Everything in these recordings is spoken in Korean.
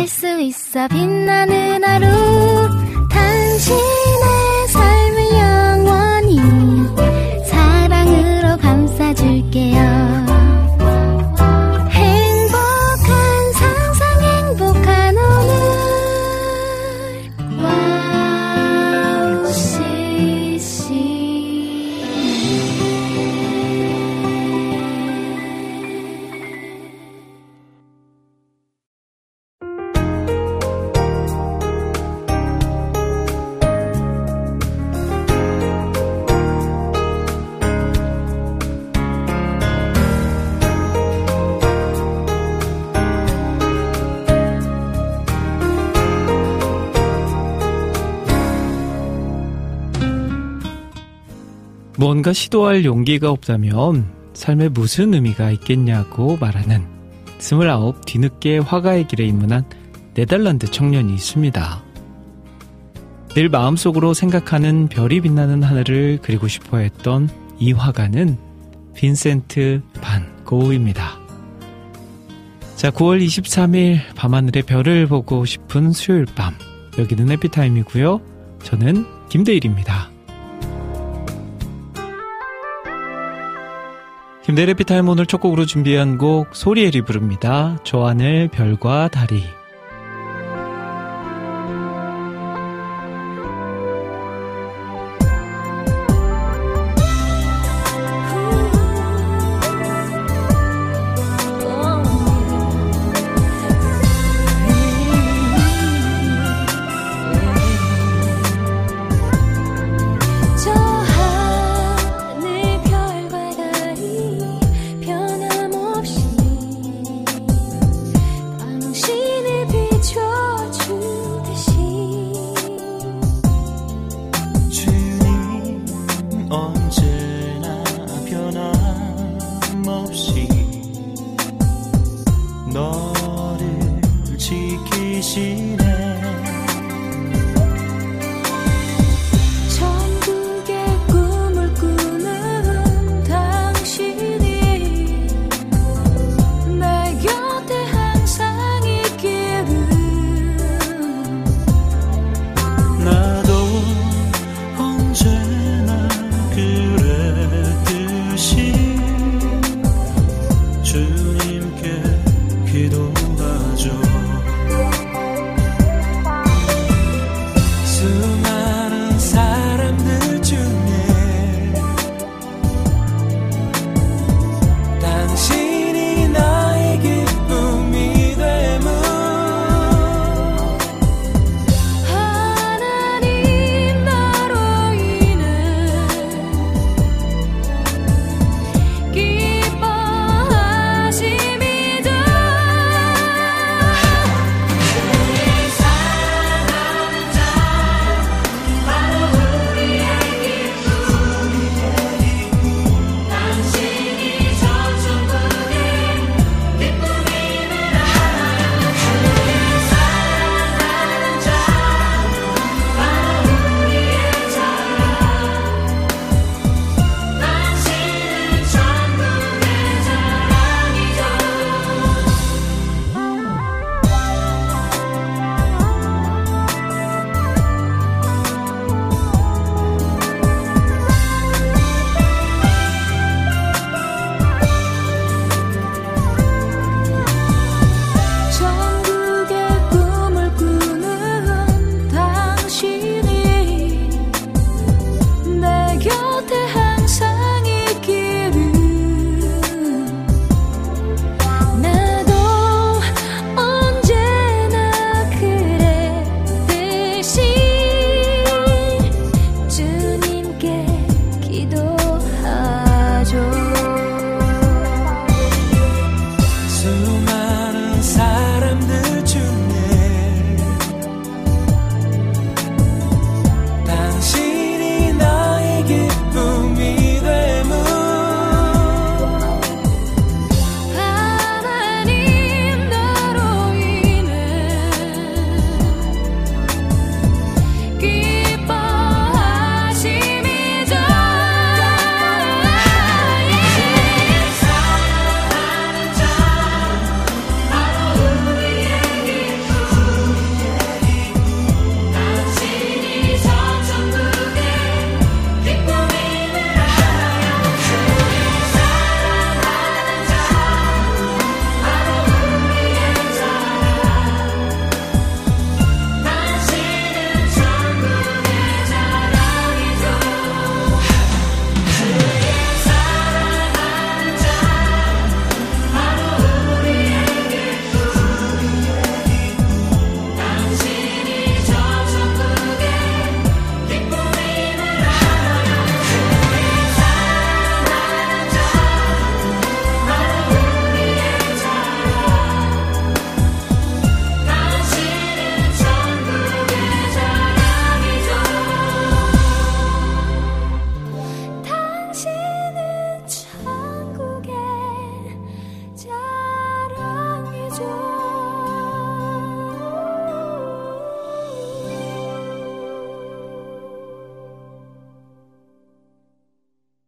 할 수 있어 빛나는 하루 당신의 삶을 영원히 사랑으로 감싸줄게요. 행복한 상상 행복한 오늘 와우 CC 뭔가 시도할 용기가 없다면 삶에 무슨 의미가 있겠냐고 말하는 29 뒤늦게 화가의 길에 입문한 네덜란드 청년이 있습니다. 늘 마음속으로 생각하는 별이 빛나는 하늘을 그리고 싶어 했던 이 화가는 빈센트 반 고흐입니다. 자, 9월 23일 밤하늘의 별을 보고 싶은 수요일 밤, 여기는 해피타임이고요. 저는 김대일입니다. 김대일 해피타임 오늘 첫 곡으로 준비한 곡 소리엘이 부릅니다. 저 하늘 별과 달이. 변함없이 당신을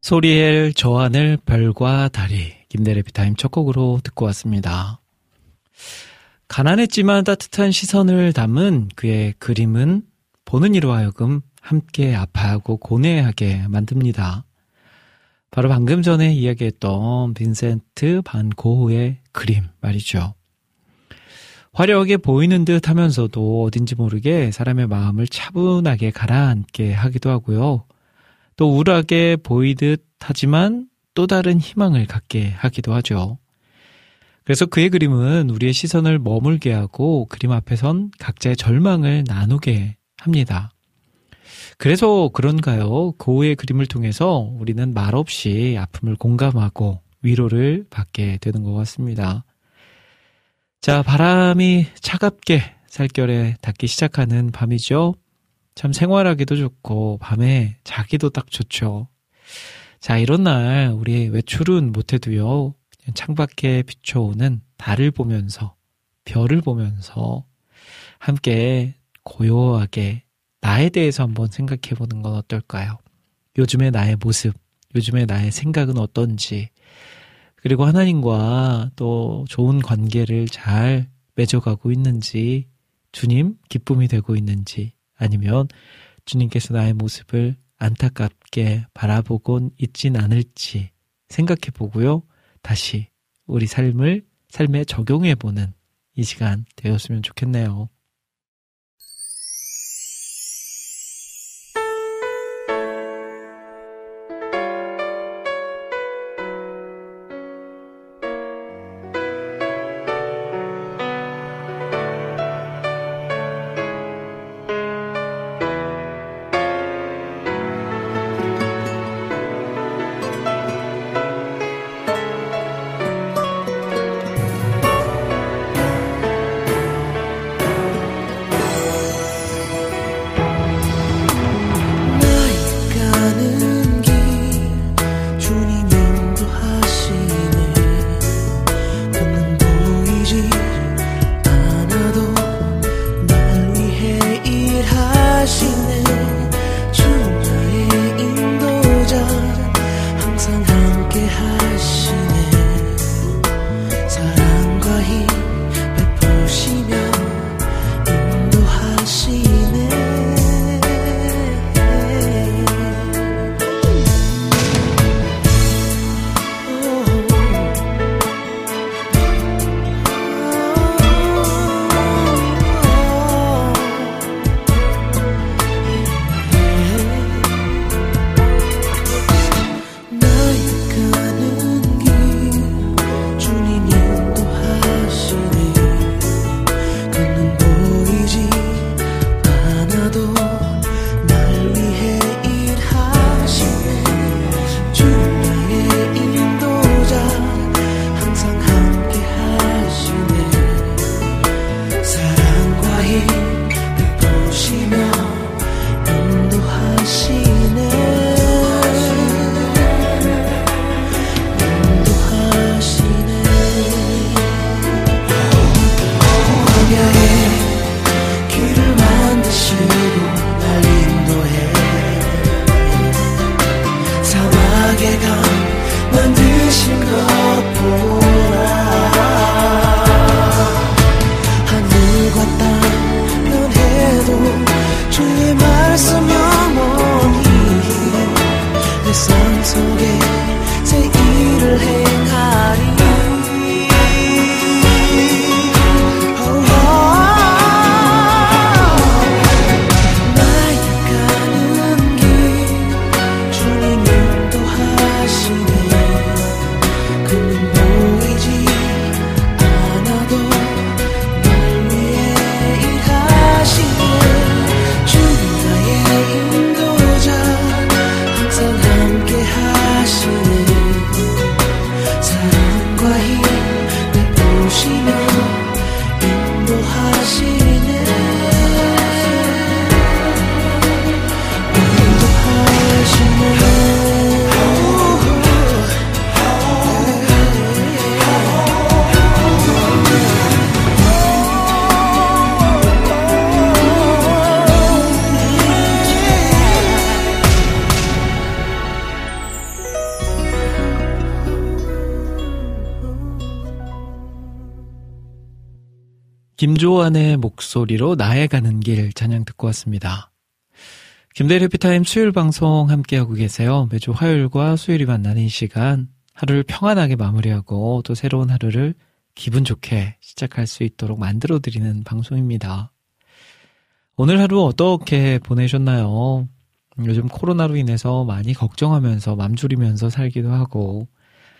소리엘 저하늘 별과 달이 김대래 비타임 첫 곡으로 듣고 왔습니다. 가난했지만 따뜻한 시선을 담은 그의 그림은 보는 이로 하여금 함께 아파하고 고뇌하게 만듭니다. 바로 방금 전에 이야기했던 빈센트 반 고흐의 그림 말이죠. 화려하게 보이는 듯 하면서도 어딘지 모르게 사람의 마음을 차분하게 가라앉게 하기도 하고요. 또 우울하게 보이듯 하지만 또 다른 희망을 갖게 하기도 하죠. 그래서 그의 그림은 우리의 시선을 머물게 하고 그림 앞에선 각자의 절망을 나누게 합니다. 그래서 그런가요? 고흐의 그림을 통해서 우리는 말없이 아픔을 공감하고 위로를 받게 되는 것 같습니다. 자, 바람이 차갑게 살결에 닿기 시작하는 밤이죠. 참 생활하기도 좋고 밤에 자기도 딱 좋죠. 자, 이런 날 우리 외출은 못해도요. 그냥 창밖에 비춰오는 달을 보면서 별을 보면서 함께 고요하게 나에 대해서 한번 생각해보는 건 어떨까요? 요즘의 나의 모습, 요즘의 나의 생각은 어떤지, 그리고 하나님과 또 좋은 관계를 잘 맺어가고 있는지, 주님 기쁨이 되고 있는지, 아니면 주님께서 나의 모습을 안타깝게 바라보곤 있진 않을지 생각해보고요. 다시 우리 삶에 적용해보는 이 시간 되었으면 좋겠네요. 김조한의 목소리로 나의 가는 길 찬양 듣고 왔습니다. 김대일 해피타임 수요일 방송 함께하고 계세요. 매주 화요일과 수요일이 만나는 이 시간, 하루를 평안하게 마무리하고 또 새로운 하루를 기분 좋게 시작할 수 있도록 만들어드리는 방송입니다. 오늘 하루 어떻게 보내셨나요? 요즘 코로나로 인해서 많이 걱정하면서 맘졸이면서 살기도 하고,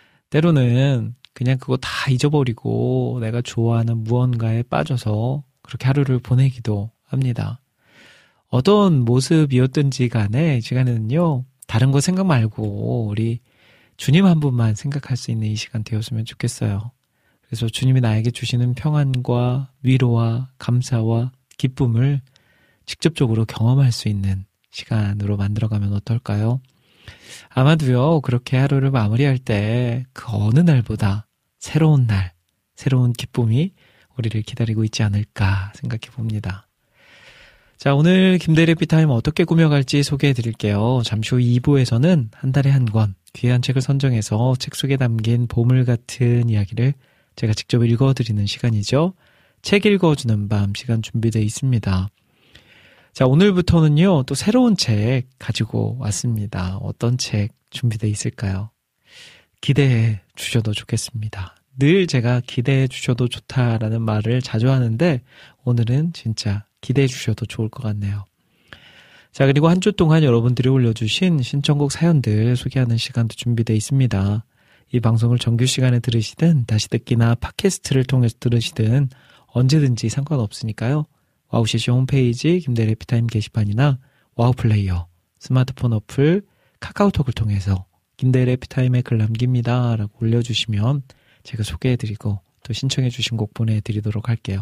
때로는 그냥 그거 다 잊어버리고 내가 좋아하는 무언가에 빠져서 그렇게 하루를 보내기도 합니다. 어떤 모습이었든지 간에 이 시간에는요, 다른 거 생각 말고 우리 주님 한 분만 생각할 수 있는 이 시간 되었으면 좋겠어요. 그래서 주님이 나에게 주시는 평안과 위로와 감사와 기쁨을 직접적으로 경험할 수 있는 시간으로 만들어가면 어떨까요? 아마도요, 그렇게 하루를 마무리할 때 그 어느 날보다 새로운 날, 새로운 기쁨이 우리를 기다리고 있지 않을까 생각해 봅니다. 자, 오늘 김대일 해피타임 어떻게 꾸며갈지 소개해 드릴게요. 잠시 후 2부에서는 한 달에 한 권 귀한 책을 선정해서 책 속에 담긴 보물 같은 이야기를 제가 직접 읽어드리는 시간이죠. 책 읽어주는 밤 시간 준비되어 있습니다. 자, 오늘부터는요, 또 새로운 책 가지고 왔습니다. 어떤 책 준비되어 있을까요? 기대해 주셔도 좋겠습니다. 늘 제가 기대해 주셔도 좋다라는 말을 자주 하는데 오늘은 진짜 기대해 주셔도 좋을 것 같네요. 자, 그리고 한 주 동안 여러분들이 올려주신 신청곡 사연들 소개하는 시간도 준비되어 있습니다. 이 방송을 정규 시간에 들으시든 다시 듣기나 팟캐스트를 통해서 들으시든 언제든지 상관없으니까요. 와우CC 홈페이지 김대일 해피타임 게시판이나 와우플레이어, 스마트폰 어플, 카카오톡을 통해서 김대일 해피타임에 글 남깁니다 라고 올려주시면 제가 소개해드리고 또 신청해주신 곡 보내드리도록 할게요.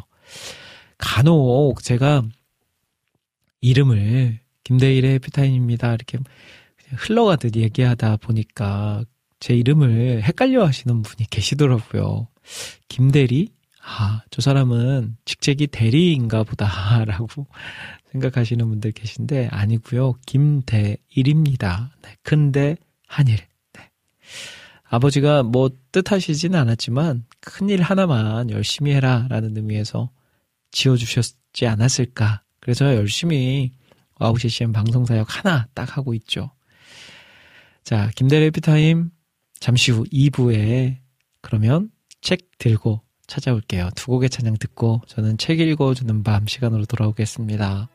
간혹 제가 이름을 김대일의 해피타임입니다 이렇게 흘러가듯 얘기하다 보니까 제 이름을 헷갈려 하시는 분이 계시더라고요. 김대리? 아, 저 사람은 직책이 대리인가 보다 라고 생각하시는 분들 계신데 아니고요. 김대일입니다. 네, 큰대 한일. 네. 아버지가 뭐 뜻하시진 않았지만 큰일 하나만 열심히 해라 라는 의미에서 지어주셨지 않았을까. 그래서 열심히 와우CCM 방송사역 하나 딱 하고 있죠. 자, 김대일 해피타임 잠시 후 2부에 그러면 책 들고 찾아올게요. 두 곡의 찬양 듣고 저는 책 읽어주는 밤 시간으로 돌아오겠습니다.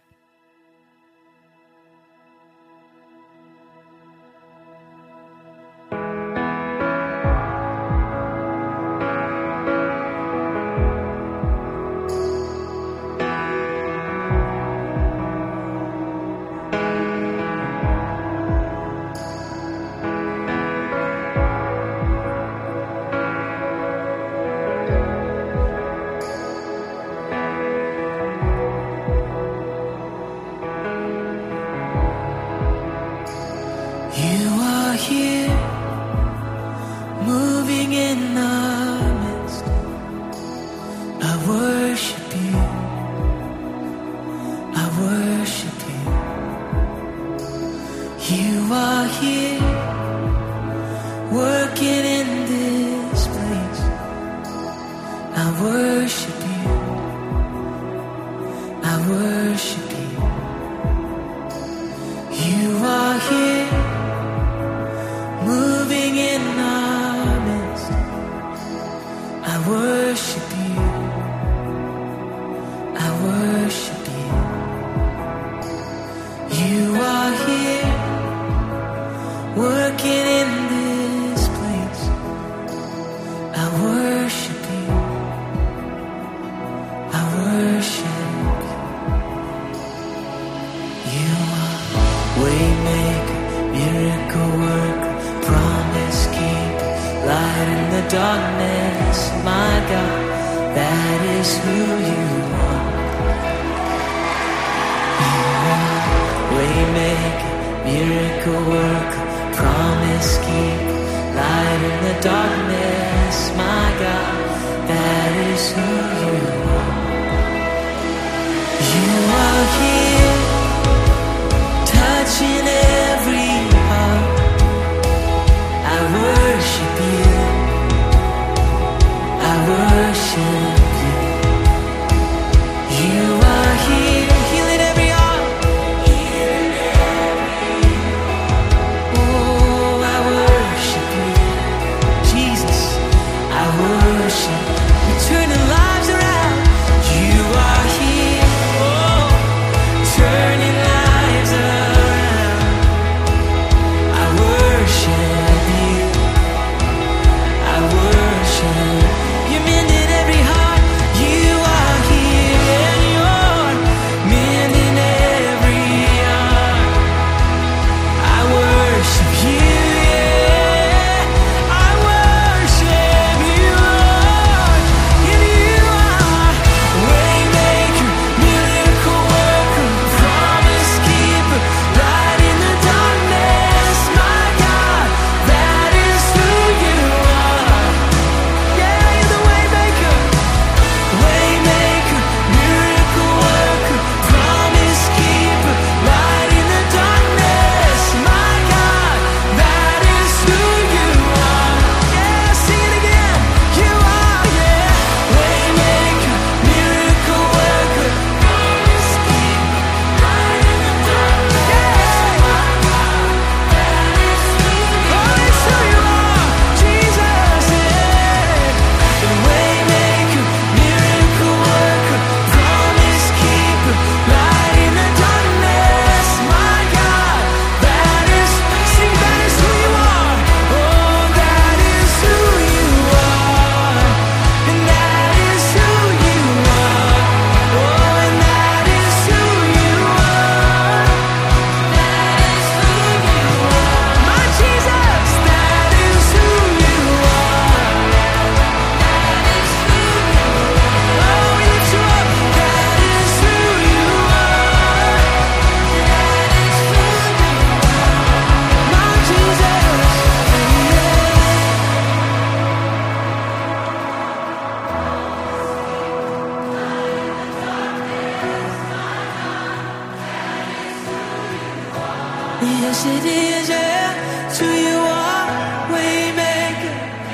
Yes, it is, yeah. To you are waymaker.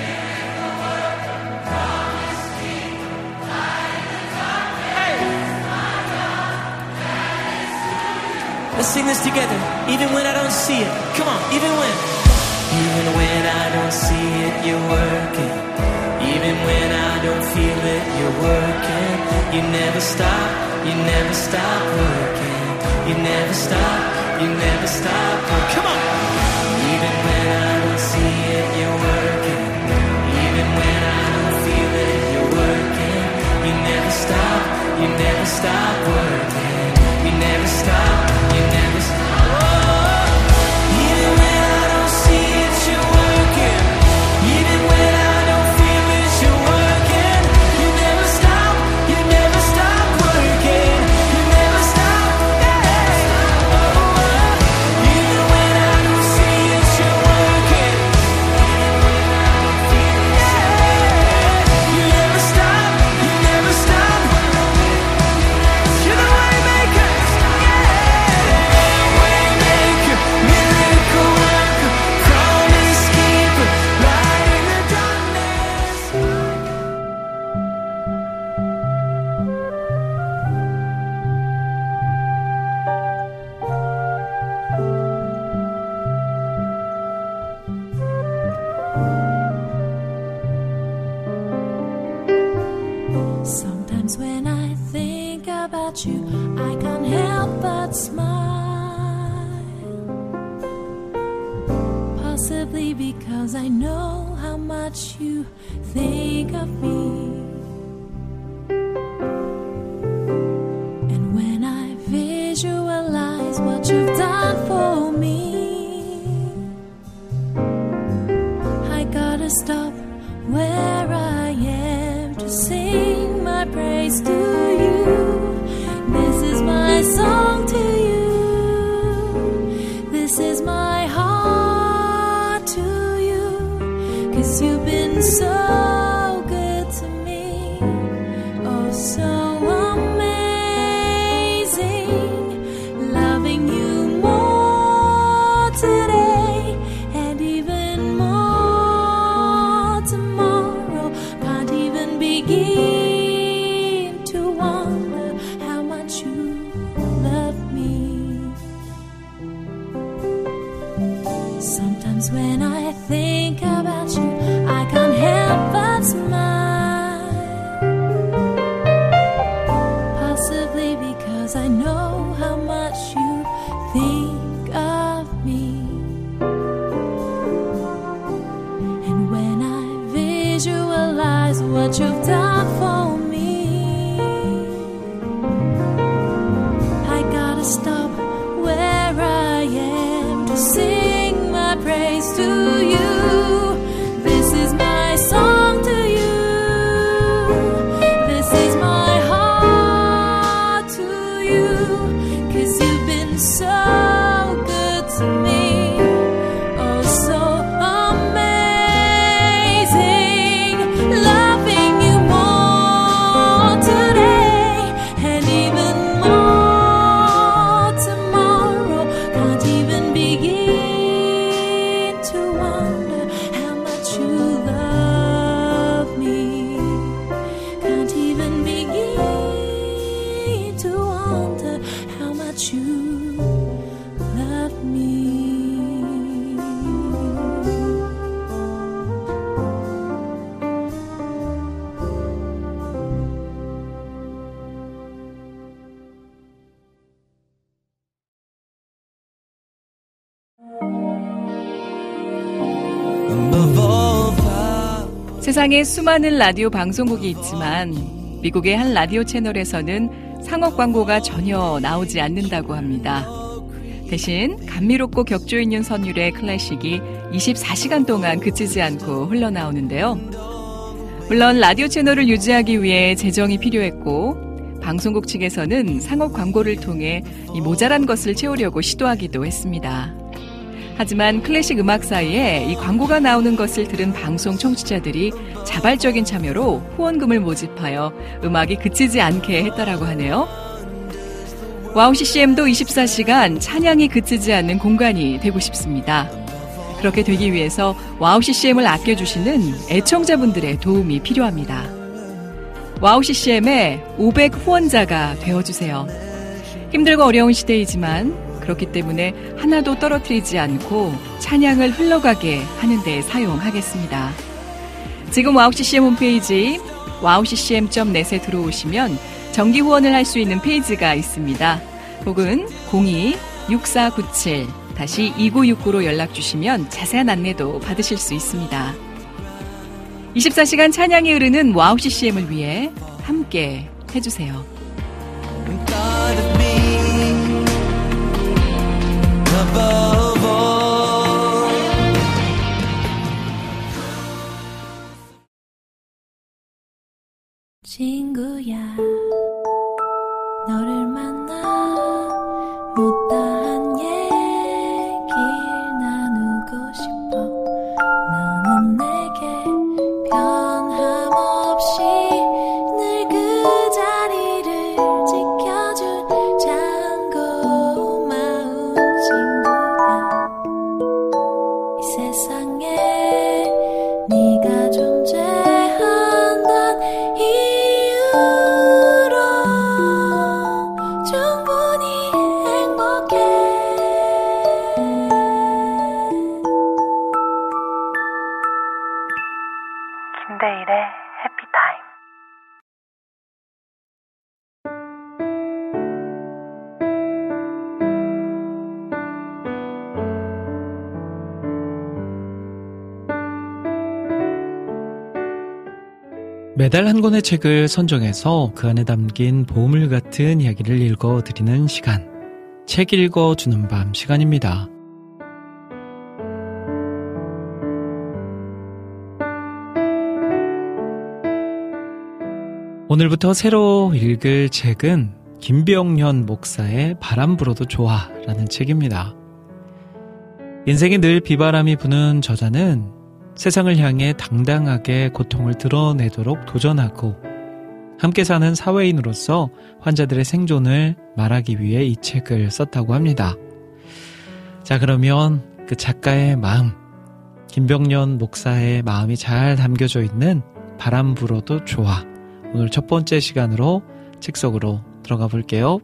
Let's sing this together. Even when I don't see it. Come on, even when. Even when I don't see it, you're working. Even when I don't feel it, you're working. You never stop, you never stop working. You never stop, you never stop working. Come on. Even when I don't see it, you're working. Even when I don't feel it, you're working. You never stop, you never stop working. You never stop, you never stop. Oh, even when I don't see it, you're working. Even when I don't feel it, you're working. You never stop, you never stop working. You never stop, yeah. Oh, even when I don't see it, you're working. Yeah. You never stop, you never stop. You're the waymaker, yeah. Waymaker, miracle worker, promise keeper, light in the darkness. Sometimes when I think about you, I can't help but smile. Possibly because I know how much you think of me. And when I visualize what you've done for me, I gotta stop where I am to sing my praise to you. This is my song to you. This is my heart to you. 'Cause you've been so good to me. Oh, so amazing. Loving you more today and even more tomorrow. Can't even begin to wonder how much you love me. Sometimes when I think about you, I can't help but smile. Possibly because I know how much you think of me. And when I visualize what you've done for me, I gotta stop where I am to sing my praise to you. This is my song to you. This is my heart to you. 'Cause you've been so good to me. Oh, so amazing. Loving you more today and even more tomorrow. Can't even begin to wonder how much you love me. Can't even begin to wonder how much you love me. 세상에 수많은 라디오 방송국이 있지만 미국의 한 라디오 채널에서는 상업 광고가 전혀 나오지 않는다고 합니다. 대신 감미롭고 격조 있는 선율의 클래식이 24시간 동안 그치지 않고 흘러나오는데요. 물론 라디오 채널을 유지하기 위해 재정이 필요했고 방송국 측에서는 상업 광고를 통해 이 모자란 것을 채우려고 시도하기도 했습니다. 하지만 클래식 음악 사이에 이 광고가 나오는 것을 들은 방송 청취자들이 자발적인 참여로 후원금을 모집하여 음악이 그치지 않게 했다라고 하네요. 와우 CCM도 24시간 찬양이 그치지 않는 공간이 되고 싶습니다. 그렇게 되기 위해서 와우 CCM을 아껴주시는 애청자분들의 도움이 필요합니다. 와우 CCM의 500 후원자가 되어주세요. 힘들고 어려운 시대이지만 그렇기 때문에 하나도 떨어뜨리지 않고 찬양을 흘러가게 하는 데 사용하겠습니다. 지금 와우 CCM 홈페이지 wowccm.net에 들어오시면 정기 후원을 할 수 있는 페이지가 있습니다. 혹은 02-6497-2969로 연락 주시면 자세한 안내도 받으실 수 있습니다. 24시간 찬양이 흐르는 와우 CCM을 위해 함께 해주세요. 친구야, 너를 만나 못다한 얘기 나누고 싶어. 너는 내게 변함없이 늘 그 자리를 지켜준 참 고마운 친구야. 이 세상에 네가 존재한단 이유로 충분히 행복해. 김대일의 해피타임. 매달 한 권의 책을 선정해서 그 안에 담긴 보물 같은 이야기를 읽어드리는 시간, 책 읽어주는 밤 시간입니다. 오늘부터 새로 읽을 책은 김병현 목사의 바람 불어도 좋아 라는 책입니다. 인생에 늘 비바람이 부는 저자는 세상을 향해 당당하게 고통을 드러내도록 도전하고 함께 사는 사회인으로서 환자들의 생존을 말하기 위해 이 책을 썼다고 합니다. 자, 그러면 그 작가의 마음, 김병현 목사의 마음이 잘 담겨져 있는 바람 불어도 좋아. 오늘 첫 번째 시간으로 책 속으로 들어가 볼게요.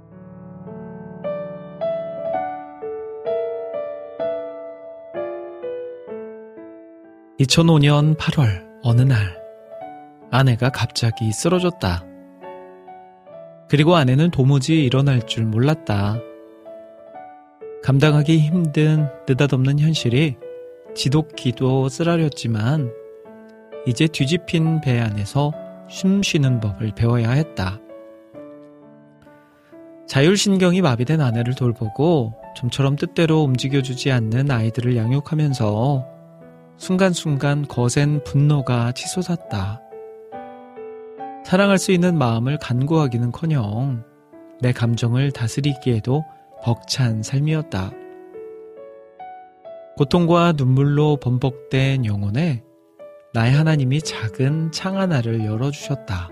2005년 8월 어느 날 아내가 갑자기 쓰러졌다. 그리고 아내는 도무지 일어날 줄 몰랐다. 감당하기 힘든 느닷없는 현실이 지독히도 쓰라렸지만 이제 뒤집힌 배 안에서 숨 쉬는 법을 배워야 했다. 자율신경이 마비된 아내를 돌보고 좀처럼 뜻대로 움직여주지 않는 아이들을 양육하면서 순간순간 거센 분노가 치솟았다. 사랑할 수 있는 마음을 간구하기는커녕 내 감정을 다스리기에도 벅찬 삶이었다. 고통과 눈물로 범벅된 영혼에 나의 하나님이 작은 창 하나를 열어주셨다.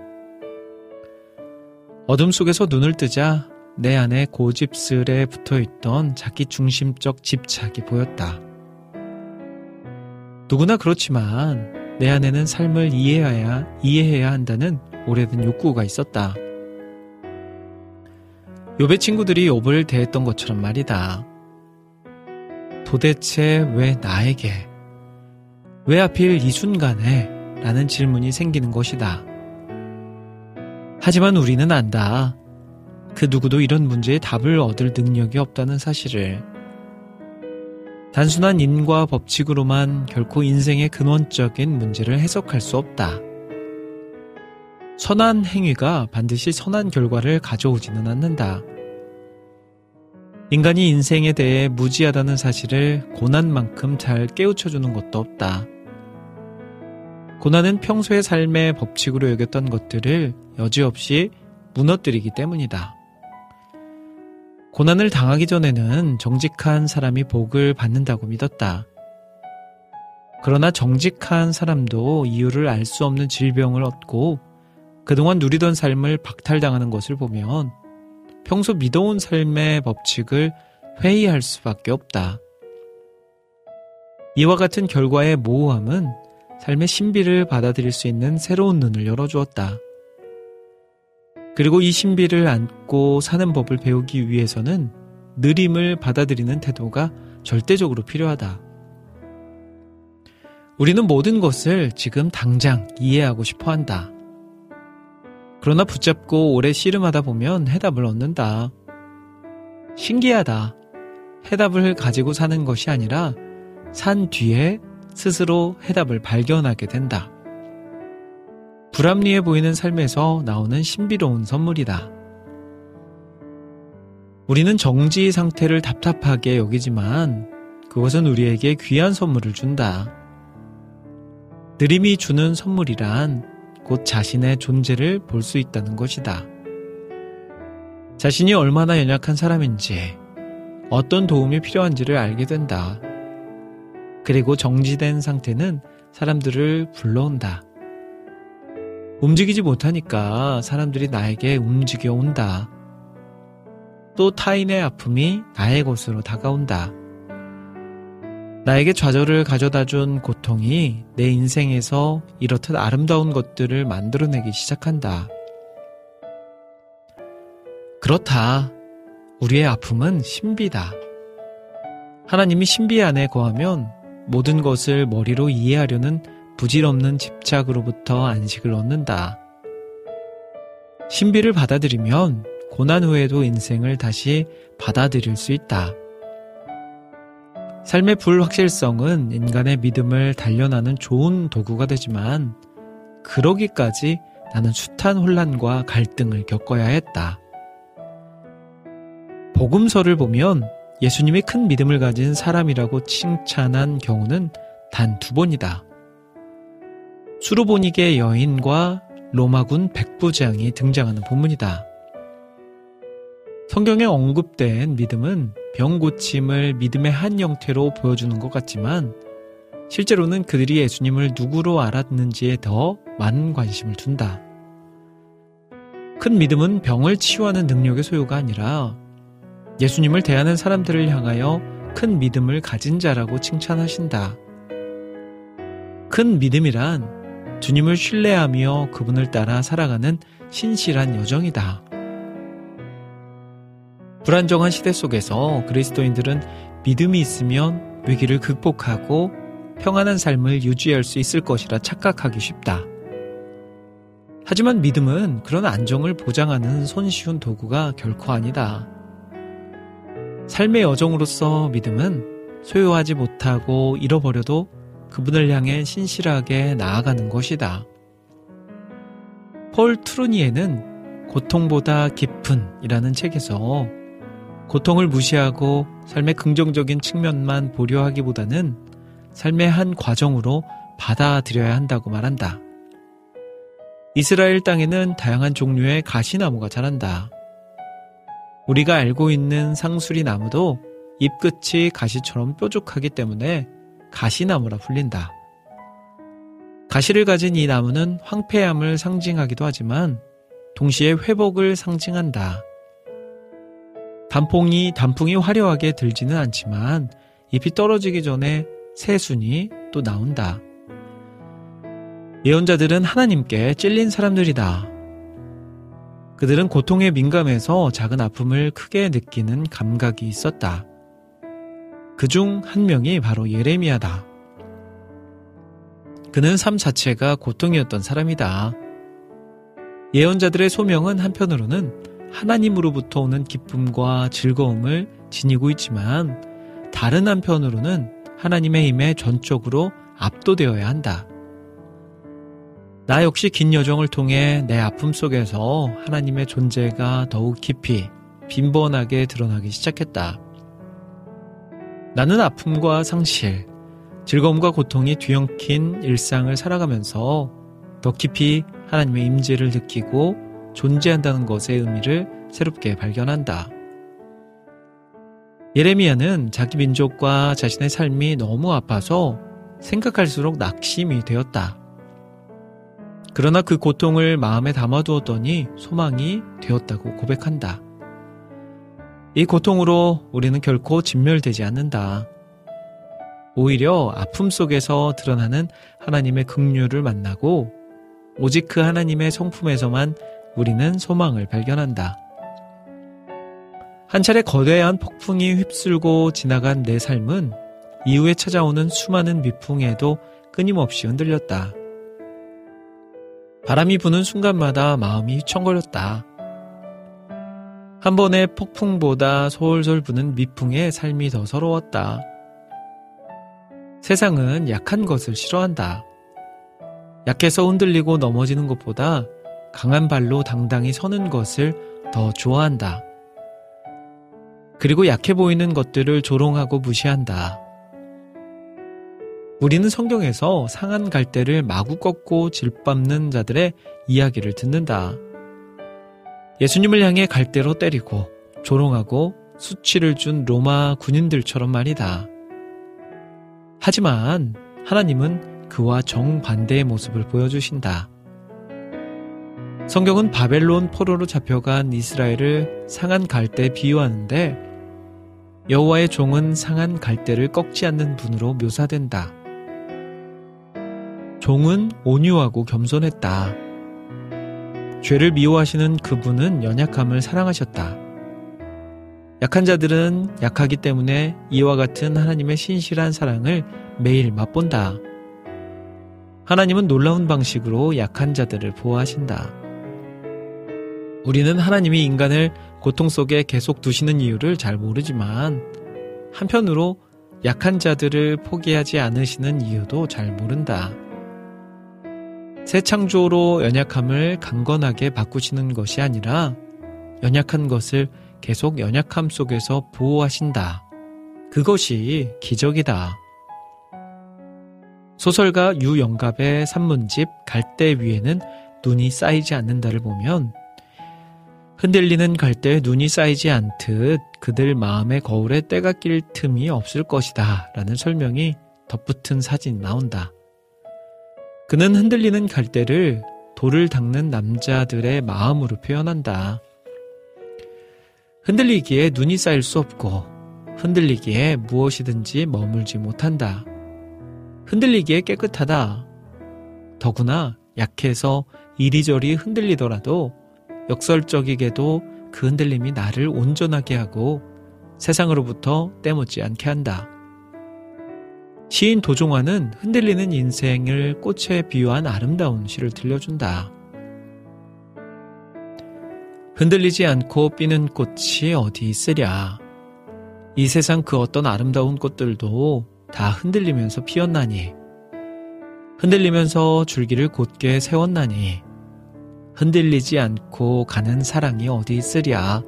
어둠 속에서 눈을 뜨자 내 안에 고집스레 붙어있던 자기 중심적 집착이 보였다. 누구나 그렇지만 내 안에는 삶을 이해해야 한다는 오래된 욕구가 있었다. 욥의 친구들이 욥을 대했던 것처럼 말이다. 도대체 왜 나에게, 왜 하필 이 순간에? 라는 질문이 생기는 것이다. 하지만 우리는 안다. 그 누구도 이런 문제에 답을 얻을 능력이 없다는 사실을. 단순한 인과 법칙으로만 결코 인생의 근원적인 문제를 해석할 수 없다. 선한 행위가 반드시 선한 결과를 가져오지는 않는다. 인간이 인생에 대해 무지하다는 사실을 고난만큼 잘 깨우쳐주는 것도 없다. 고난은 평소의 삶의 법칙으로 여겼던 것들을 여지없이 무너뜨리기 때문이다. 고난을 당하기 전에는 정직한 사람이 복을 받는다고 믿었다. 그러나 정직한 사람도 이유를 알 수 없는 질병을 얻고 그동안 누리던 삶을 박탈당하는 것을 보면 평소 믿어온 삶의 법칙을 회의할 수밖에 없다. 이와 같은 결과의 모호함은 삶의 신비를 받아들일 수 있는 새로운 눈을 열어주었다. 그리고 이 신비를 안고 사는 법을 배우기 위해서는 느림을 받아들이는 태도가 절대적으로 필요하다. 우리는 모든 것을 지금 당장 이해하고 싶어 한다. 그러나 붙잡고 오래 씨름하다 보면 해답을 얻는다. 신기하다. 해답을 가지고 사는 것이 아니라 산 뒤에 스스로 해답을 발견하게 된다. 불합리해 보이는 삶에서 나오는 신비로운 선물이다. 우리는 정지 상태를 답답하게 여기지만 그것은 우리에게 귀한 선물을 준다. 느림이 주는 선물이란 곧 자신의 존재를 볼 수 있다는 것이다. 자신이 얼마나 연약한 사람인지, 어떤 도움이 필요한지를 알게 된다. 그리고 정지된 상태는 사람들을 불러온다. 움직이지 못하니까 사람들이 나에게 움직여 온다. 또 타인의 아픔이 나의 것으로 다가온다. 나에게 좌절을 가져다 준 고통이 내 인생에서 이렇듯 아름다운 것들을 만들어내기 시작한다. 그렇다. 우리의 아픔은 신비다. 하나님이 신비 안에 거하면 모든 것을 머리로 이해하려는 부질없는 집착으로부터 안식을 얻는다. 신비를 받아들이면 고난 후에도 인생을 다시 받아들일 수 있다. 삶의 불확실성은 인간의 믿음을 단련하는 좋은 도구가 되지만 그러기까지 나는 숱한 혼란과 갈등을 겪어야 했다. 복음서를 보면 예수님이 큰 믿음을 가진 사람이라고 칭찬한 경우는 단 2번이다. 수로보니게 여인과 로마군 백부장이 등장하는 본문이다. 성경에 언급된 믿음은 병 고침을 믿음의 한 형태로 보여주는 것 같지만 실제로는 그들이 예수님을 누구로 알았는지에 더 많은 관심을 둔다. 큰 믿음은 병을 치유하는 능력의 소유가 아니라 예수님을 대하는 사람들을 향하여 큰 믿음을 가진 자라고 칭찬하신다. 큰 믿음이란 주님을 신뢰하며 그분을 따라 살아가는 신실한 여정이다. 불안정한 시대 속에서 그리스도인들은 믿음이 있으면 위기를 극복하고 평안한 삶을 유지할 수 있을 것이라 착각하기 쉽다. 하지만 믿음은 그런 안정을 보장하는 손쉬운 도구가 결코 아니다. 삶의 여정으로서 믿음은 소유하지 못하고 잃어버려도 그분을 향해 신실하게 나아가는 것이다. 폴 트루니에는 고통보다 깊은 이라는 책에서 고통을 무시하고 삶의 긍정적인 측면만 보려 하기보다는 삶의 한 과정으로 받아들여야 한다고 말한다. 이스라엘 땅에는 다양한 종류의 가시나무가 자란다. 우리가 알고 있는 상수리 나무도 잎끝이 가시처럼 뾰족하기 때문에 가시나무라 불린다. 가시를 가진 이 나무는 황폐함을 상징하기도 하지만 동시에 회복을 상징한다. 단풍이 화려하게 들지는 않지만 잎이 떨어지기 전에 새순이 또 나온다. 예언자들은 하나님께 찔린 사람들이다. 그들은 고통에 민감해서 작은 아픔을 크게 느끼는 감각이 있었다. 그중 한 명이 바로 예레미야다. 그는 삶 자체가 고통이었던 사람이다. 예언자들의 소명은 한편으로는 하나님으로부터 오는 기쁨과 즐거움을 지니고 있지만 다른 한편으로는 하나님의 힘에 전적으로 압도되어야 한다. 나 역시 긴 여정을 통해 내 아픔 속에서 하나님의 존재가 더욱 깊이 빈번하게 드러나기 시작했다. 나는 아픔과 상실, 즐거움과 고통이 뒤엉킨 일상을 살아가면서 더 깊이 하나님의 임재를 느끼고 존재한다는 것의 의미를 새롭게 발견한다. 예레미야는 자기 민족과 자신의 삶이 너무 아파서 생각할수록 낙심이 되었다. 그러나 그 고통을 마음에 담아두었더니 소망이 되었다고 고백한다. 이 고통으로 우리는 결코 진멸되지 않는다. 오히려 아픔 속에서 드러나는 하나님의 긍휼을 만나고 오직 그 하나님의 성품에서만 우리는 소망을 발견한다. 한 차례 거대한 폭풍이 휩쓸고 지나간 내 삶은 이후에 찾아오는 수많은 미풍에도 끊임없이 흔들렸다. 바람이 부는 순간마다 마음이 휘청거렸다. 한 번의 폭풍보다 솔솔 부는 미풍의 삶이 더 서러웠다. 세상은 약한 것을 싫어한다. 약해서 흔들리고 넘어지는 것보다 강한 발로 당당히 서는 것을 더 좋아한다. 그리고 약해 보이는 것들을 조롱하고 무시한다. 우리는 성경에서 상한 갈대를 마구 꺾고 질밟는 자들의 이야기를 듣는다. 예수님을 향해 갈대로 때리고 조롱하고 수치를 준 로마 군인들처럼 말이다. 하지만 하나님은 그와 정반대의 모습을 보여주신다. 성경은 바벨론 포로로 잡혀간 이스라엘을 상한 갈대에 비유하는데 여호와의 종은 상한 갈대를 꺾지 않는 분으로 묘사된다. 종은 온유하고 겸손했다. 죄를 미워하시는 그분은 연약함을 사랑하셨다. 약한 자들은 약하기 때문에 이와 같은 하나님의 신실한 사랑을 매일 맛본다. 하나님은 놀라운 방식으로 약한 자들을 보호하신다. 우리는 하나님이 인간을 고통 속에 계속 두시는 이유를 잘 모르지만 한편으로 약한 자들을 포기하지 않으시는 이유도 잘 모른다. 새 창조로 연약함을 강건하게 바꾸시는 것이 아니라 연약한 것을 계속 연약함 속에서 보호하신다. 그것이 기적이다. 소설가 유영갑의 산문집 갈대 위에는 눈이 쌓이지 않는다를 보면 흔들리는 갈대에 눈이 쌓이지 않듯 그들 마음의 거울에 때가 낄 틈이 없을 것이다 라는 설명이 덧붙은 사진이 나온다. 그는 흔들리는 갈대를 돌을 닦는 남자들의 마음으로 표현한다. 흔들리기에 눈이 쌓일 수 없고 흔들리기에 무엇이든지 머물지 못한다. 흔들리기에 깨끗하다. 더구나 약해서 이리저리 흔들리더라도 역설적이게도 그 흔들림이 나를 온전하게 하고 세상으로부터 떼묻지 않게 한다. 시인 도종환은 흔들리는 인생을 꽃에 비유한 아름다운 시를 들려준다. 흔들리지 않고 피는 꽃이 어디 있으랴. 이 세상 그 어떤 아름다운 꽃들도 다 흔들리면서 피었나니 흔들리면서 줄기를 곧게 세웠나니 흔들리지 않고 가는 사랑이 어디 있으랴.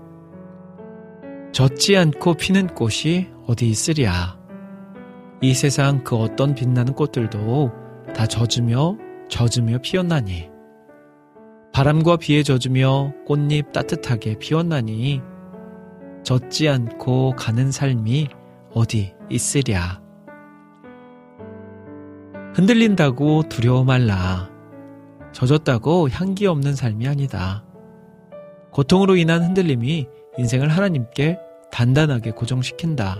젖지 않고 피는 꽃이 어디 있으랴. 이 세상 그 어떤 빛나는 꽃들도 다 젖으며 피었나니 바람과 비에 젖으며 꽃잎 따뜻하게 피었나니 젖지 않고 가는 삶이 어디 있으랴. 흔들린다고 두려워 말라. 젖었다고 향기 없는 삶이 아니다. 고통으로 인한 흔들림이 인생을 하나님께 단단하게 고정시킨다.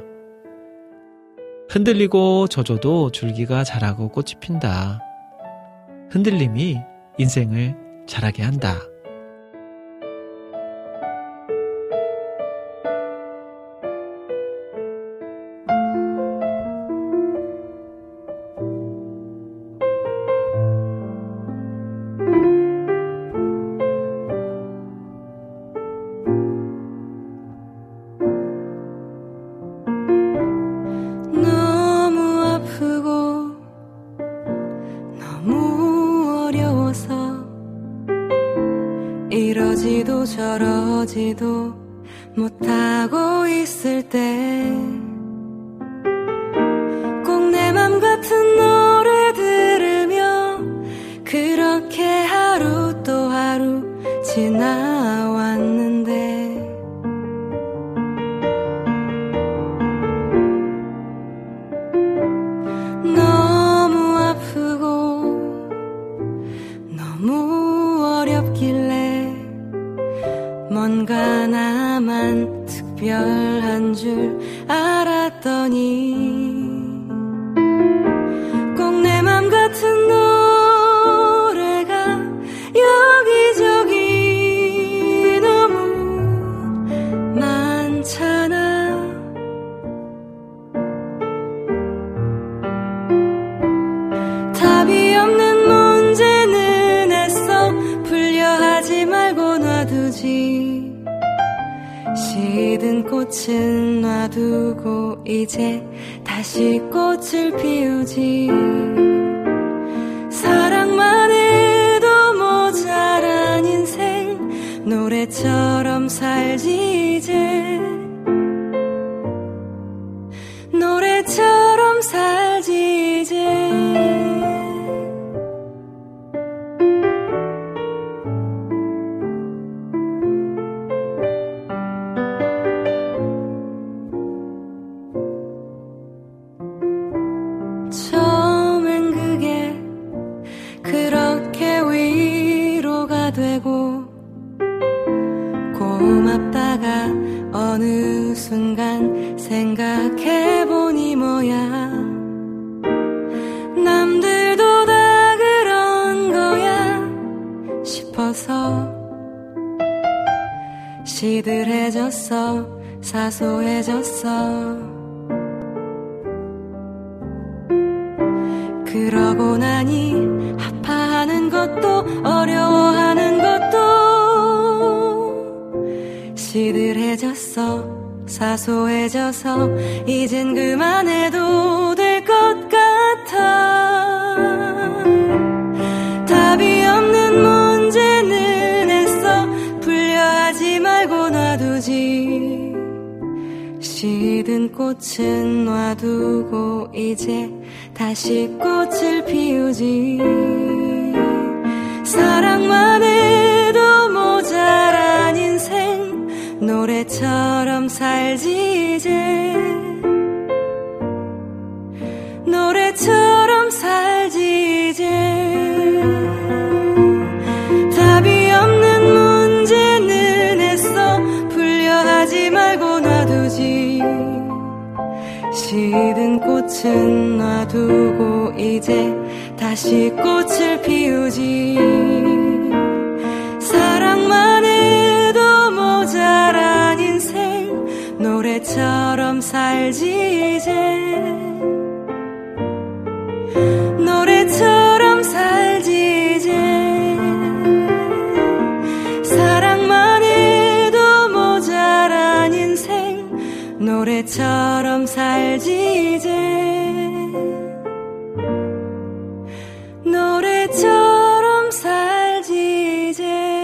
흔들리고 젖어도 줄기가 자라고 꽃이 핀다. 흔들림이 인생을 자라게 한다. 이러지도 저러지도 못하고 있을 때 꼭 내 맘 같은 노래 들으며 그렇게 하루 또 하루 지나왔는데 너무 아프고 너무 어렵길래 뭔가 나 나만 특별한 줄 알았더니 꼭 내 맘 같은 노래가 여기저기 너무 많잖아. 답이 없는 문제는 애써 풀려하지 말고 놔두지. 시든 꽃은 놔두고 이제 다시 꽃을 피우지. 사랑만 해도 모자란 인생 노래처럼 살지 이제. 노래처럼 살지 이제. 처음엔 그게 그렇게 위로가 되고 고맙다가 어느 순간 생각해보니 뭐야, 남들도 다 그런 거야 싶어서 시들해졌어, 사소해졌어. 그러고 나니 아파하는 것도 어려워하는 것도 시들해졌어, 사소해져서 이젠 그만해도 될 것 같아. 답이 없는 문제는 애써 풀려하지 말고 놔두지. 시든 꽃은 놔두고 이제 다시 꽃을 피우지. 사랑만 해도 모자란 인생 노래처럼 살지 이제. 노래처럼 살지 이제. 답이 없는 문제는 애써 풀려하지 말고 놔두지. 시든 꽃은 놔두고 이제 다시 꽃을 피우지. 사랑만 해도 모자란 인생 노래처럼 살지 이제. 노래처럼 살지 이제. 사랑만 해도 모자란 인생 노래처럼 살지 이제. 노래처럼 살지 이제.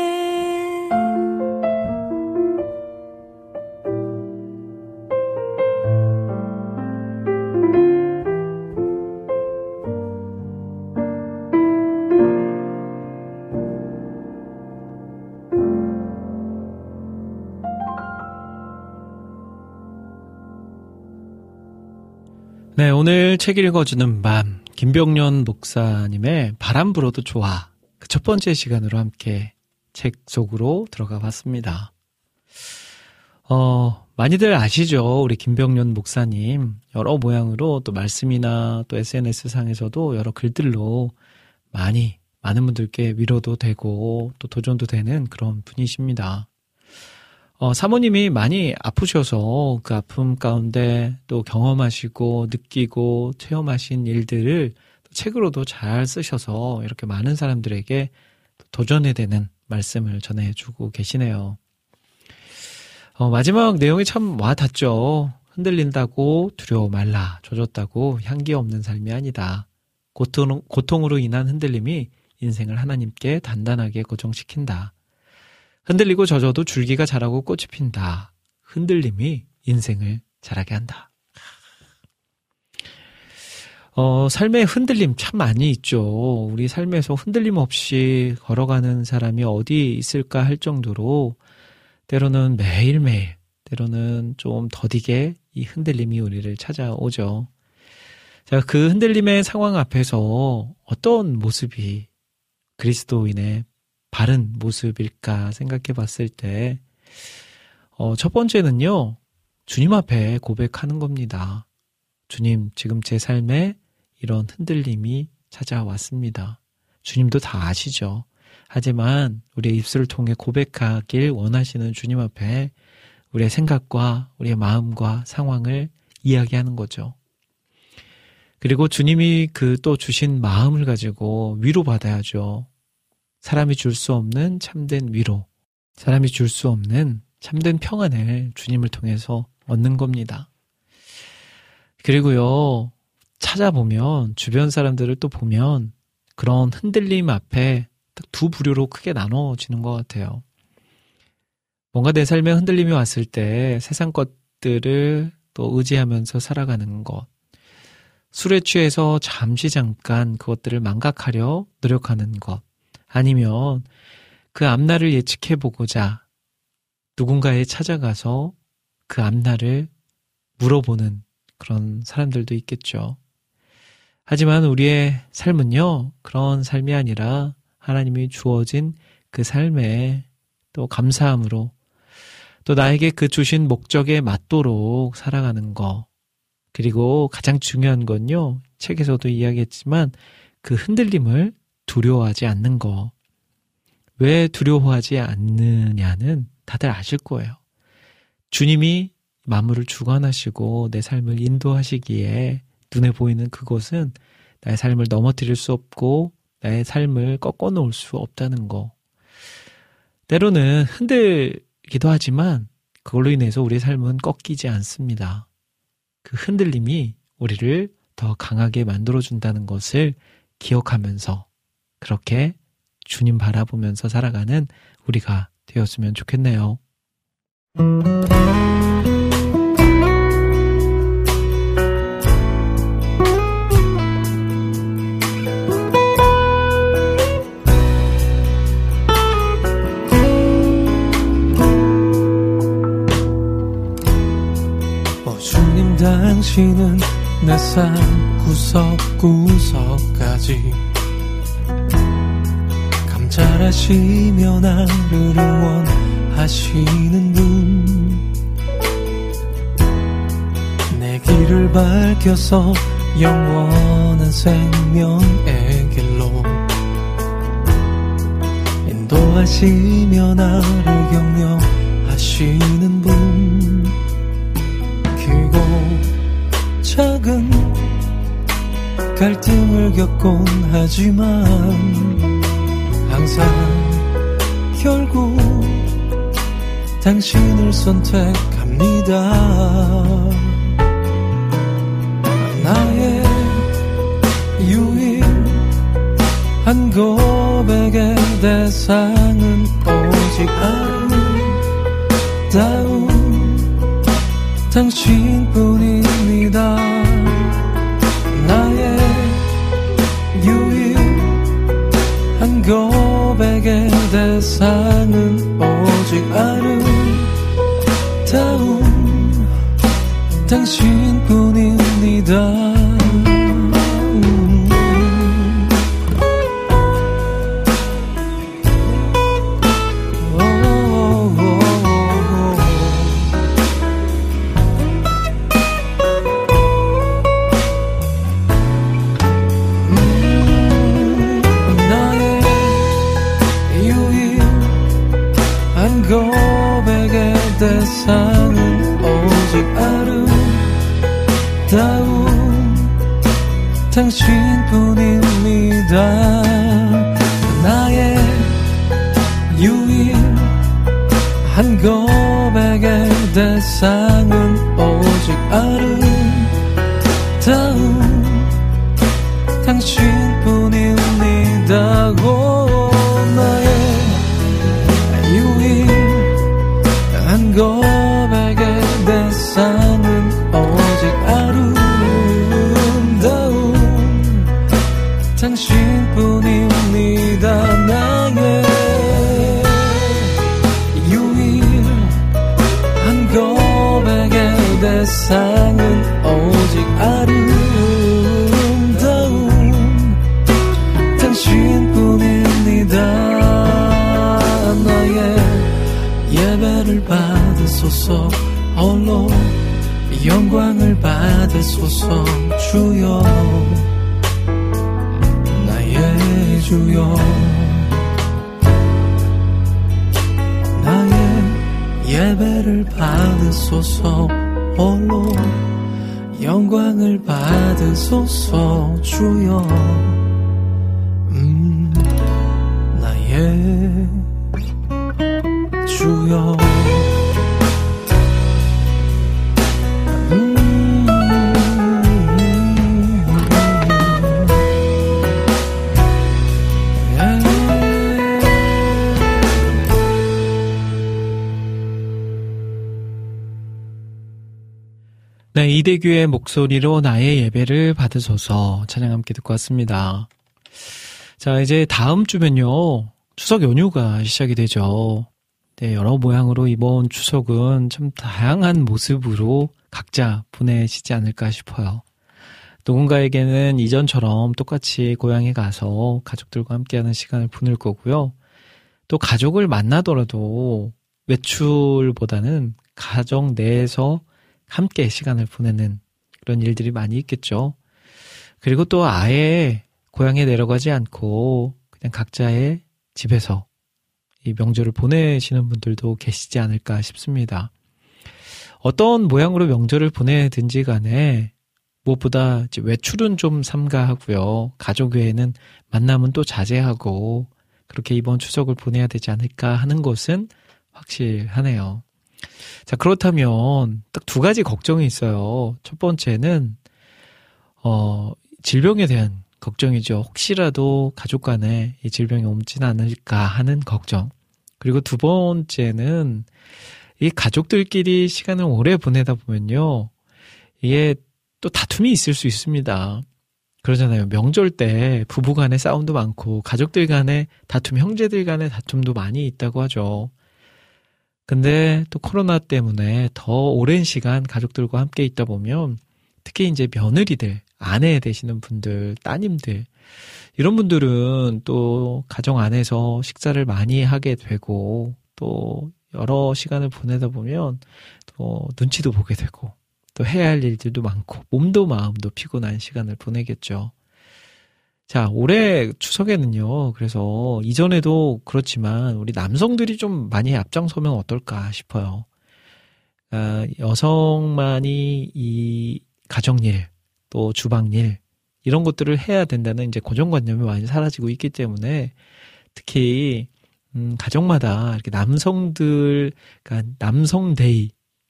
네, 오늘 책 읽어주는 밤, 김병년 목사님의 바람 불어도 좋아. 그 첫 번째 시간으로 함께 책 속으로 들어가 봤습니다. 많이들 아시죠? 우리 김병년 목사님. 여러 모양으로 또 말씀이나 또 SNS 상에서도 여러 글들로 많은 분들께 위로도 되고 또 도전도 되는 그런 분이십니다. 사모님이 많이 아프셔서 그 아픔 가운데 또 경험하시고 느끼고 체험하신 일들을 책으로도 잘 쓰셔서 이렇게 많은 사람들에게 도전이 되는 말씀을 전해주고 계시네요. 마지막 내용이 참 와닿죠. 흔들린다고 두려워 말라. 젖었다고 향기 없는 삶이 아니다. 고통으로 인한 흔들림이 인생을 하나님께 단단하게 고정시킨다. 흔들리고 젖어도 줄기가 자라고 꽃이 핀다. 흔들림이 인생을 자라게 한다. 삶의 흔들림 참 많이 있죠. 우리 삶에서 흔들림 없이 걸어가는 사람이 어디 있을까 할 정도로 때로는 매일매일, 때로는 좀 더디게 이 흔들림이 우리를 찾아오죠. 자, 그 흔들림의 상황 앞에서 어떤 모습이 그리스도인의 바른 모습일까 생각해 봤을 때 첫 번째는요, 주님 앞에 고백하는 겁니다. 주님, 지금 제 삶에 이런 흔들림이 찾아왔습니다. 주님도 다 아시죠. 하지만 우리의 입술을 통해 고백하길 원하시는 주님 앞에 우리의 생각과 우리의 마음과 상황을 이야기하는 거죠. 그리고 주님이 그 또 주신 마음을 가지고 위로받아야죠. 사람이 줄 수 없는 참된 위로, 사람이 줄 수 없는 참된 평안을 주님을 통해서 얻는 겁니다. 그리고요, 찾아보면 주변 사람들을 또 보면 그런 흔들림 앞에 딱 두 부류로 크게 나눠지는 것 같아요. 뭔가 내 삶에 흔들림이 왔을 때 세상 것들을 또 의지하면서 살아가는 것, 술에 취해서 잠깐 그것들을 망각하려 노력하는 것, 아니면 그 앞날을 예측해보고자 누군가에 찾아가서 그 앞날을 물어보는 그런 사람들도 있겠죠. 하지만 우리의 삶은요, 그런 삶이 아니라 하나님이 주어진 그 삶에 또 감사함으로 또 나에게 그 주신 목적에 맞도록 살아가는 거. 그리고 가장 중요한 건요, 책에서도 이야기했지만 그 흔들림을 두려워하지 않는 거. 왜 두려워하지 않느냐는 다들 아실 거예요. 주님이 만물을 주관하시고 내 삶을 인도하시기에 눈에 보이는 그것은 나의 삶을 넘어뜨릴 수 없고 나의 삶을 꺾어놓을 수 없다는 거. 때로는 흔들기도 하지만 그걸로 인해서 우리의 삶은 꺾이지 않습니다. 그 흔들림이 우리를 더 강하게 만들어준다는 것을 기억하면서 그렇게 주님 바라보면서 살아가는 우리가 되었으면 좋겠네요. 주님 당신은 내 삶 구석구석까지 감찰하시며 나를 응원하시는 분, 내 길을 밝혀서 영원한 생명의 길로 인도하시며 나를 격려하시는 분, 크고 작은 갈등을 겪곤 하지만 항상 결국 당신을 선택합니다. 나의 유일한 고백의 대상은 오직 아름다운 당신뿐입니다. 나의 유일한 고백의 대상은 오직 아름다운 당신뿐입니다. 고백의 대상은 오직 아름다운 당신뿐입니다. 나의 유일한 고백의 대상은 오직 아름다운 당신뿐입니다. 나의 유일한 고백의 대상은 오직 아름다운 당신뿐입니다. 나의 유일한 고백의 대상은 오직 아름다운 당신뿐입니다. 예배를 받으소서. 받으소서. 홀로 영광을 받으소서. 주여 나의 주여 나의 예배를 받으소서. 홀로 영광을 받으소서. 주여 나의 주여 네, 이대규의 목소리로 나의 예배를 받으소서 찬양 함께 듣고 왔습니다. 자, 이제 다음 주면요, 추석 연휴가 시작이 되죠. 네, 여러 모양으로 이번 추석은 참 다양한 모습으로 각자 보내시지 않을까 싶어요. 누군가에게는 이전처럼 똑같이 고향에 가서 가족들과 함께하는 시간을 보낼 거고요. 또 가족을 만나더라도 외출보다는 가정 내에서 함께 시간을 보내는 그런 일들이 많이 있겠죠. 그리고 또 아예 고향에 내려가지 않고 그냥 각자의 집에서 이 명절을 보내시는 분들도 계시지 않을까 싶습니다. 어떤 모양으로 명절을 보내든지 간에 무엇보다 이제 외출은 좀 삼가하고요. 가족 외에는 만남은 또 자제하고 그렇게 이번 추석을 보내야 되지 않을까 하는 것은 확실하네요. 자, 그렇다면 딱 두 가지 걱정이 있어요. 첫 번째는 질병에 대한 걱정이죠. 혹시라도 가족 간에 이 질병이 옮지는 않을까 하는 걱정. 그리고 두 번째는 이 가족들끼리 시간을 오래 보내다 보면요, 이게 또 다툼이 있을 수 있습니다. 그러잖아요. 명절 때 부부 간의 싸움도 많고 가족들 간의 다툼, 형제들 간의 다툼도 많이 있다고 하죠. 근데 또 코로나 때문에 더 오랜 시간 가족들과 함께 있다 보면 특히 이제 며느리들, 아내 되시는 분들, 따님들, 이런 분들은 또 가정 안에서 식사를 많이 하게 되고 또 여러 시간을 보내다 보면 또 눈치도 보게 되고 또 해야 할 일들도 많고 몸도 마음도 피곤한 시간을 보내겠죠. 자, 올해 추석에는요, 그래서 이전에도 그렇지만 우리 남성들이 좀 많이 앞장서면 어떨까 싶어요. 여성만이 이 가정일, 또 주방일, 이런 것들을 해야 된다는 이제 고정관념이 많이 사라지고 있기 때문에 특히, 가정마다 이렇게 남성들, 그러니까 남성데이,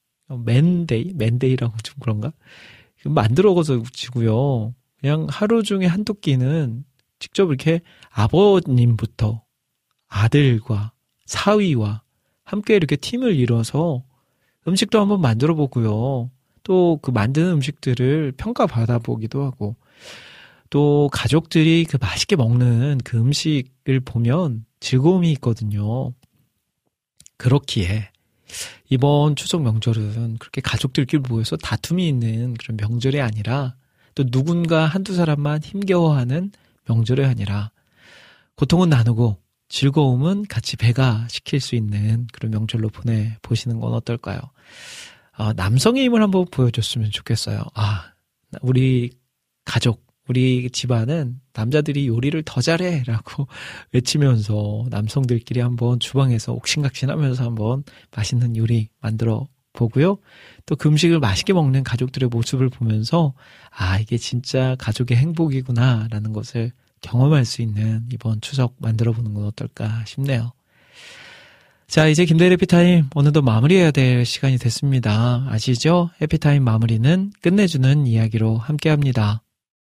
맨데이라고 좀 그런가? 만들어가지고요. 그냥 하루 중에 한두 끼는 직접 이렇게 아버님부터 아들과 사위와 함께 이렇게 팀을 이뤄서 음식도 한번 만들어 보고요. 또 그 만드는 음식들을 평가받아 보기도 하고 또 가족들이 그 맛있게 먹는 그 음식을 보면 즐거움이 있거든요. 그렇기에 이번 추석 명절은 그렇게 가족들끼리 모여서 다툼이 있는 그런 명절이 아니라 또 누군가 한두 사람만 힘겨워하는 명절이 아니라 고통은 나누고 즐거움은 같이 배가 시킬 수 있는 그런 명절로 보내보시는 건 어떨까요? 남성의 힘을 한번 보여줬으면 좋겠어요. 우리 가족, 우리 집안은 남자들이 요리를 더 잘해 라고 외치면서 남성들끼리 한번 주방에서 옥신각신하면서 한번 맛있는 요리 만들어 보고요. 또 그 음식을 맛있게 먹는 가족들의 모습을 보면서 이게 진짜 가족의 행복이구나 라는 것을 경험할 수 있는 이번 추석 만들어 보는 건 어떨까 싶네요. 자, 이제 김대일 해피타임 어느덧 마무리해야 될 시간이 됐습니다. 아시죠? 해피타임 마무리는 끝내주는 이야기로 함께합니다.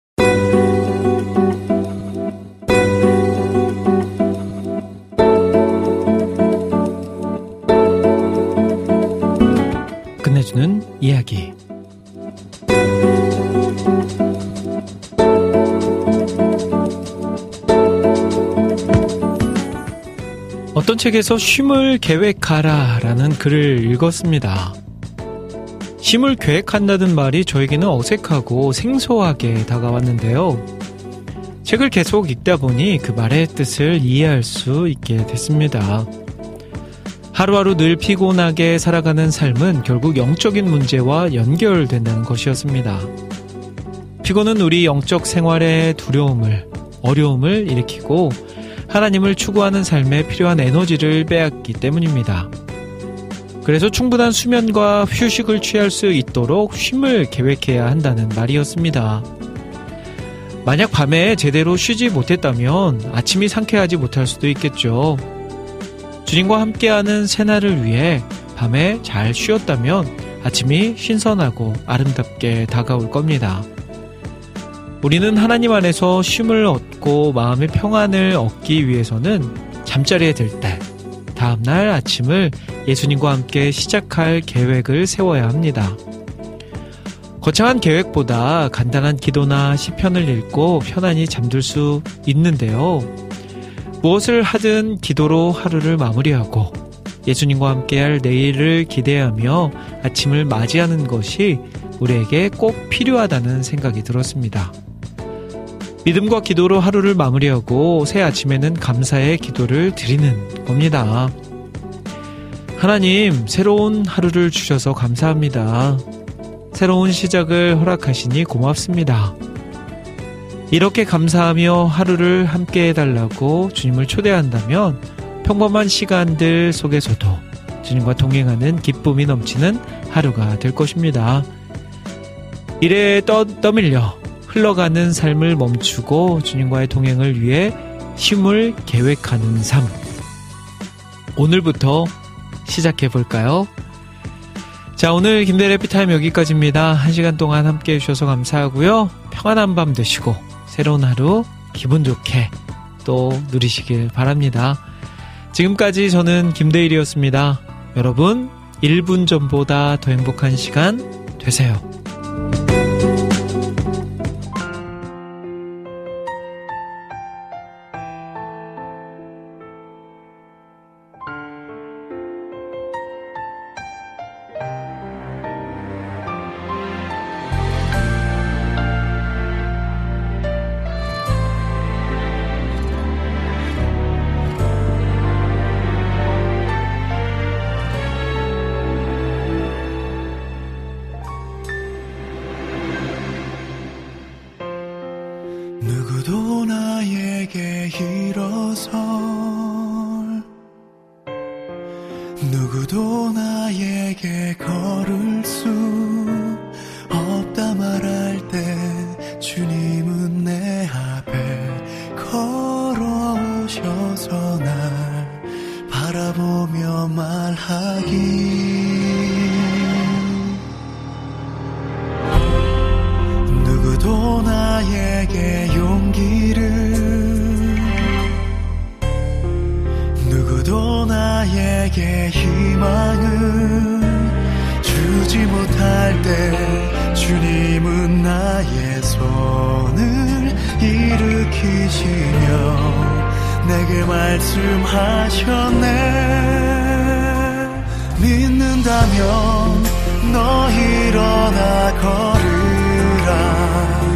끝내주는 이야기. 어떤 책에서 쉼을 계획하라 라는 글을 읽었습니다. 쉼을 계획한다는 말이 저에게는 어색하고 생소하게 다가왔는데요. 책을 계속 읽다 보니 그 말의 뜻을 이해할 수 있게 됐습니다. 하루하루 늘 피곤하게 살아가는 삶은 결국 영적인 문제와 연결된다는 것이었습니다. 피곤은 우리 영적 생활에 두려움을, 어려움을 일으키고 하나님을 추구하는 삶에 필요한 에너지를 빼앗기 때문입니다. 그래서 충분한 수면과 휴식을 취할 수 있도록 쉼을 계획해야 한다는 말이었습니다. 만약 밤에 제대로 쉬지 못했다면 아침이 상쾌하지 못할 수도 있겠죠. 주님과 함께하는 새날을 위해 밤에 잘 쉬었다면 아침이 신선하고 아름답게 다가올 겁니다. 우리는 하나님 안에서 쉼을 얻고 마음의 평안을 얻기 위해서는 잠자리에 들 때 다음날 아침을 예수님과 함께 시작할 계획을 세워야 합니다. 거창한 계획보다 간단한 기도나 시편을 읽고 편안히 잠들 수 있는데요. 무엇을 하든 기도로 하루를 마무리하고 예수님과 함께할 내일을 기대하며 아침을 맞이하는 것이 우리에게 꼭 필요하다는 생각이 들었습니다. 믿음과 기도로 하루를 마무리하고 새 아침에는 감사의 기도를 드리는 겁니다. 하나님, 새로운 하루를 주셔서 감사합니다. 새로운 시작을 허락하시니 고맙습니다. 이렇게 감사하며 하루를 함께 해달라고 주님을 초대한다면 평범한 시간들 속에서도 주님과 동행하는 기쁨이 넘치는 하루가 될 것입니다. 일에 떠밀려 흘러가는 삶을 멈추고 주님과의 동행을 위해 쉼을 계획하는 삶. 오늘부터 시작해볼까요? 자, 오늘 김대래 해피타임 여기까지입니다. 1시간 동안 함께 해주셔서 감사하고요. 평안한 밤 되시고 새로운 하루 기분 좋게 또 누리시길 바랍니다. 지금까지 저는 김대일이었습니다. 여러분 1분 전보다 더 행복한 시간 되세요. 누구도 나에게 일어설 누구도 나에게 걸을 수 없다 말할 때 주님은 내 앞에 걸어오셔서 날 바라보며 말하기 누구도 나에게 용기를 누구도 나에게 희망을 주지 못할 때 주님은 나의 손을 일으키시며 내게 말씀하셨네 믿는다면 너 일어나 걸으라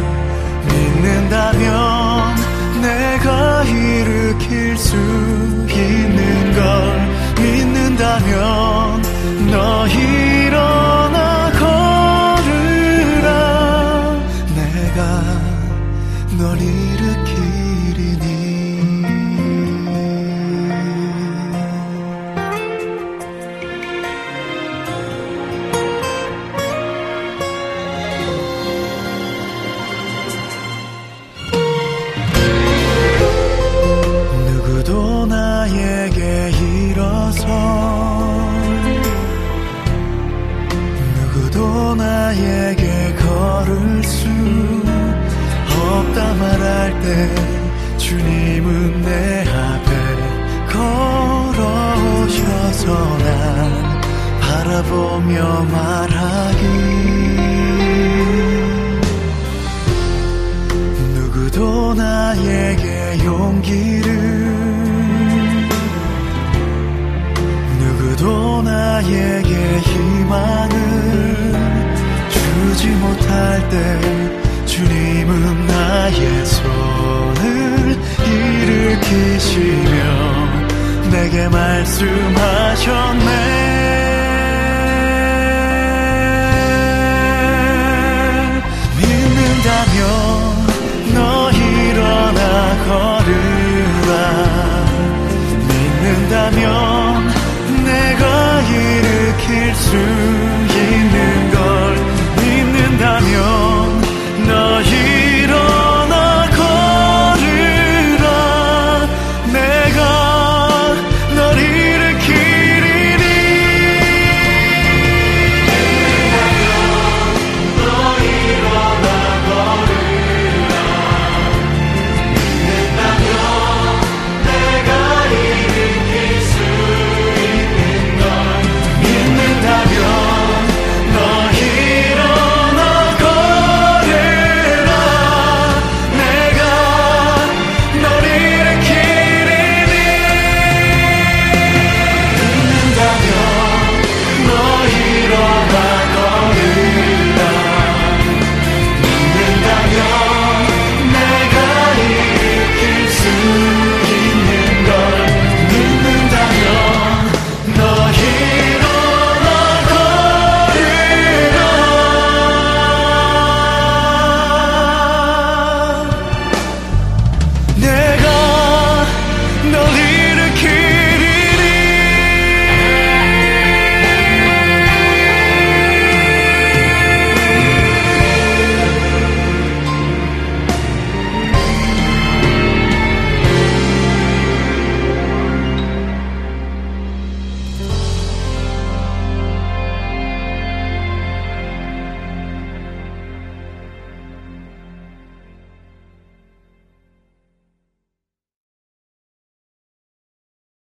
믿는다면 내가 일으킬 수 있는 걸 믿는다면 너 일어나 걸으라 내가 널 일으키리니 누구도 나에게 일어설 누구도 나에게 걸을 수 없다 말할 때 주님은 내 앞에 걸어오셔서 난 바라보며 말하기 누구도 나에게 용기를 누구도 나에게 희망을 주지 못할 때 주님은 나의 손을 일으키시며 내게 말씀하셨네.